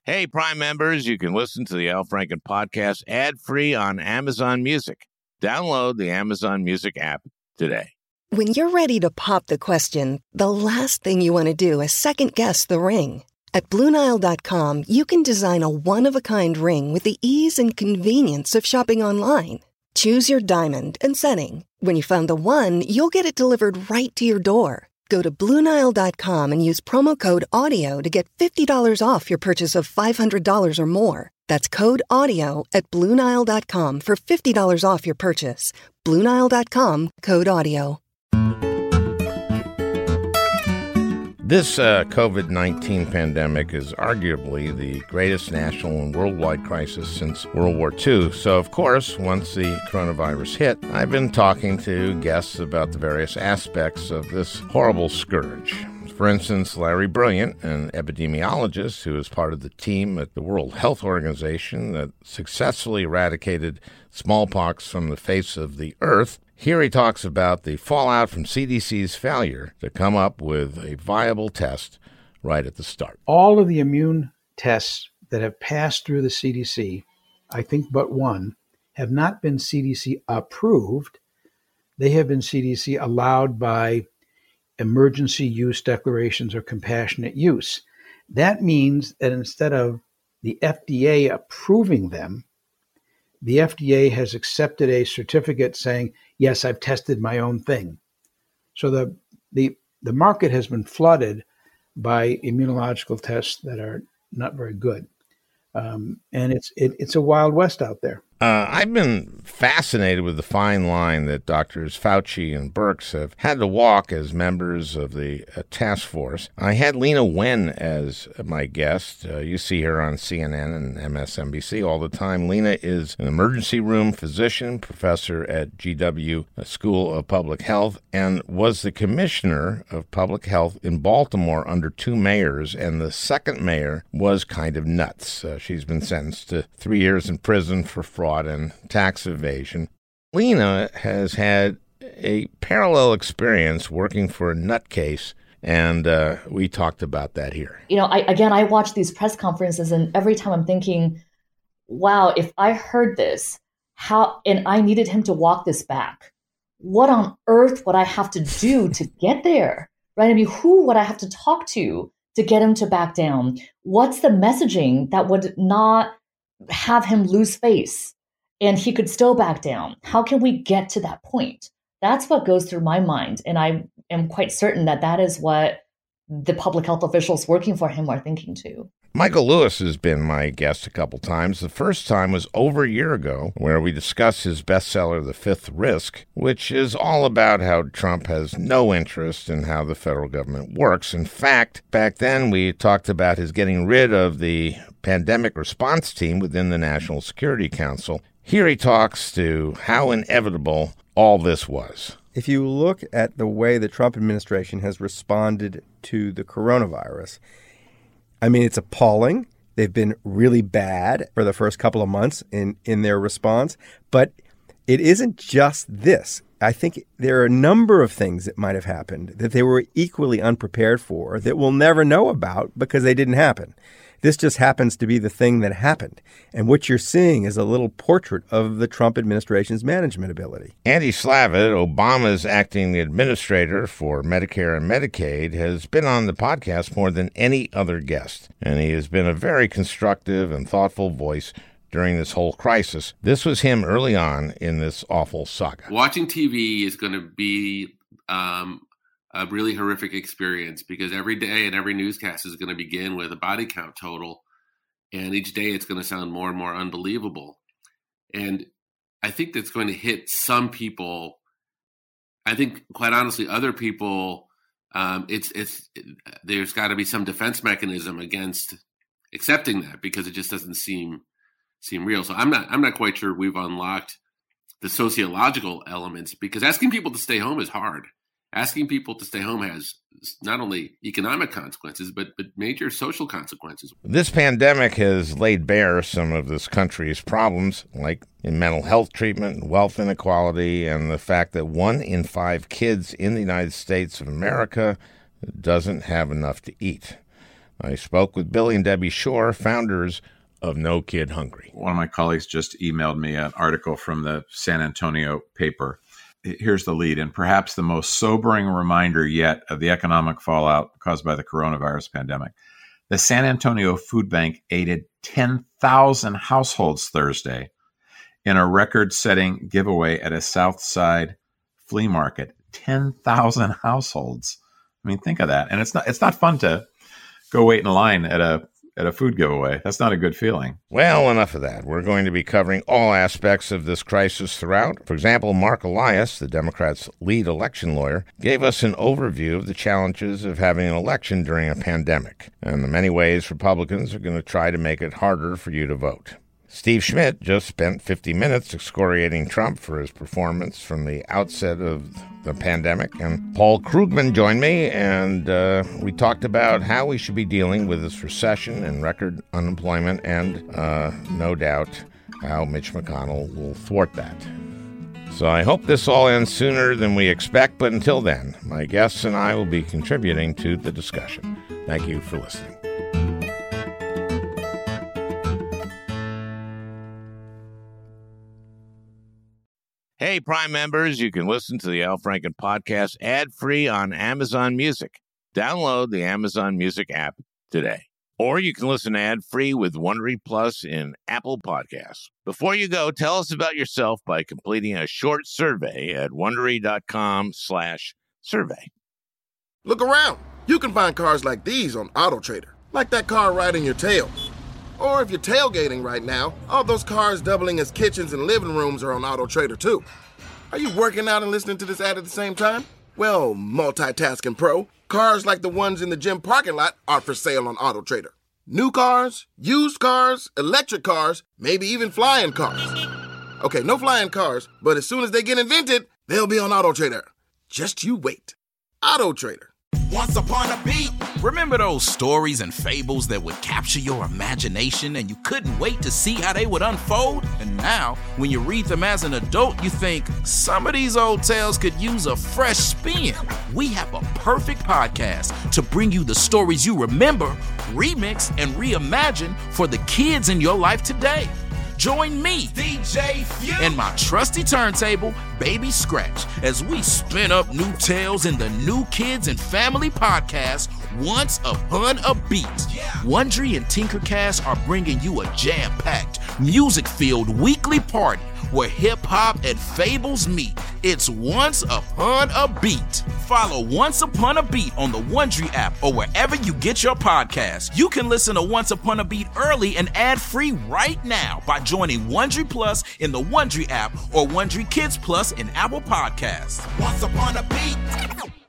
Hey, Prime members, you can listen to the Al Franken podcast ad-free on Amazon Music. Download the Amazon Music app today. When you're ready to pop the question, the last thing you want to do is second-guess the ring. At BlueNile.com, you can design a one-of-a-kind ring with the ease and convenience of shopping online. Choose your diamond and setting. When you find the one, you'll get it delivered right to your door. Go to BlueNile.com and use promo code AUDIO to get $50 off your purchase of $500 or more. That's code AUDIO at BlueNile.com for $50 off your purchase. BlueNile.com, code AUDIO. This COVID-19 pandemic is arguably the greatest national and worldwide crisis since World War II. So, of course, once the coronavirus hit, I've been talking to guests about the various aspects of this horrible scourge. For instance, Larry Brilliant, an epidemiologist who is part of the team at the World Health Organization that successfully eradicated smallpox from the face of the earth. Here he talks about the fallout from CDC's failure to come up with a viable test right at the start. All of the immune tests that have passed through the CDC, I think but one, have not been CDC approved. They have been CDC allowed by emergency use declarations or compassionate use. That means that instead of the FDA approving them, the FDA has accepted a certificate saying, yes, I've tested my own thing. So the market has been flooded by immunological tests that are not very good. And it's a wild west out there. I've been fascinated with the fine line that Drs. Fauci and Birx have had to walk as members of the task force. I had Lena Wen as my guest. You see her on CNN and MSNBC all the time. Lena is an emergency room physician, professor at GW School of Public Health, and was the commissioner of public health in Baltimore under two mayors, and the second mayor was kind of nuts. She's been sentenced to 3 years in prison for fraud and tax evasion. Lena has had a parallel experience working for a nutcase, and we talked about that here. You know, I watch these press conferences, and every time I'm thinking, wow, if I heard this, and I needed him to walk this back, what on earth would I have to do to get there? Right? I mean, who would I have to talk to get him to back down? What's the messaging that would not have him lose face and he could still back down? How can we get to that point? That's what goes through my mind. And I am quite certain that that is what the public health officials working for him are thinking too. Michael Lewis has been my guest a couple times. The first time was over a year ago, where we discussed his bestseller, The Fifth Risk, which is all about how Trump has no interest in how the federal government works. In fact, back then we talked about his getting rid of the pandemic response team within the National Security Council. Here he talks to how inevitable all this was. If you look at the way the Trump administration has responded to the coronavirus, I mean, it's appalling. They've been really bad for the first couple of months in their response. But it isn't just this. I think there are a number of things that might have happened that they were equally unprepared for that we'll never know about because they didn't happen. This just happens to be the thing that happened. And what you're seeing is a little portrait of the Trump administration's management ability. Andy Slavitt, Obama's acting administrator for Medicare and Medicaid, has been on the podcast more than any other guest. And he has been a very constructive and thoughtful voice during this whole crisis. This was him early on in this awful saga. Watching TV is going to be a really horrific experience because every day and every newscast is going to begin with a body count total. And each day it's going to sound more and more unbelievable. And I think that's going to hit some people. I think, quite honestly, other people, there's got to be some defense mechanism against accepting that because it just doesn't seem real. So I'm not quite sure we've unlocked the sociological elements because asking people to stay home is hard. Asking people to stay home has not only economic consequences, but major social consequences. This pandemic has laid bare some of this country's problems, like in mental health treatment, wealth inequality, and the fact that 1 in 5 kids in the United States of America doesn't have enough to eat. I spoke with Billy and Debbie Shore, founders of No Kid Hungry. One of my colleagues just emailed me an article from the San Antonio paper. Here's the lead, and perhaps the most sobering reminder yet of the economic fallout caused by the coronavirus pandemic. The San Antonio Food Bank aided 10,000 households Thursday in a record-setting giveaway at a South Side flea market. 10,000 households. I mean, think of that. And it's not fun to go wait in line at a food giveaway. That's not a good feeling. Well, enough of that. We're going to be covering all aspects of this crisis throughout. For example, Mark Elias, the Democrats' lead election lawyer, gave us an overview of the challenges of having an election during a pandemic and the many ways Republicans are going to try to make it harder for you to vote. Steve Schmidt just spent 50 minutes excoriating Trump for his performance from the outset of the pandemic. And Paul Krugman joined me, and we talked about how we should be dealing with this recession and record unemployment and, no doubt, how Mitch McConnell will thwart that. So I hope this all ends sooner than we expect, but until then, my guests and I will be contributing to the discussion. Thank you for listening. Hey, Prime members, you can listen to the Al Franken podcast ad-free on Amazon Music. Download the Amazon Music app today. Or you can listen ad-free with Wondery Plus in Apple Podcasts. Before you go, tell us about yourself by completing a short survey at Wondery.com/survey. Look around. You can find cars like these on AutoTrader, like that car riding your tail. Or if you're tailgating right now, all those cars doubling as kitchens and living rooms are on AutoTrader too. Are you working out and listening to this ad at the same time? Well, multitasking pro, cars like the ones in the gym parking lot are for sale on AutoTrader. New cars, used cars, electric cars, maybe even flying cars. Okay, no flying cars, but as soon as they get invented, they'll be on AutoTrader. Just you wait. AutoTrader. Once upon a beat. Remember those stories and fables that would capture your imagination and you couldn't wait to see how they would unfold? And now, when you read them as an adult, you think, some of these old tales could use a fresh spin. We have a perfect podcast to bring you the stories you remember, remix, and reimagine for the kids in your life today. Join me, DJ Few, and my trusty turntable, Baby Scratch, as we spin up new tales in the New Kids and Family podcast, Once Upon a Beat. Wondery and Tinkercast are bringing you a jam-packed, music-filled weekly party where hip-hop and fables meet. It's Once Upon a Beat. Follow Once Upon a Beat on the Wondery app or wherever you get your podcasts. You can listen to Once Upon a Beat early and ad-free right now by joining Wondery Plus in the Wondery app or Wondery Kids Plus in Apple Podcasts. Once Upon a Beat.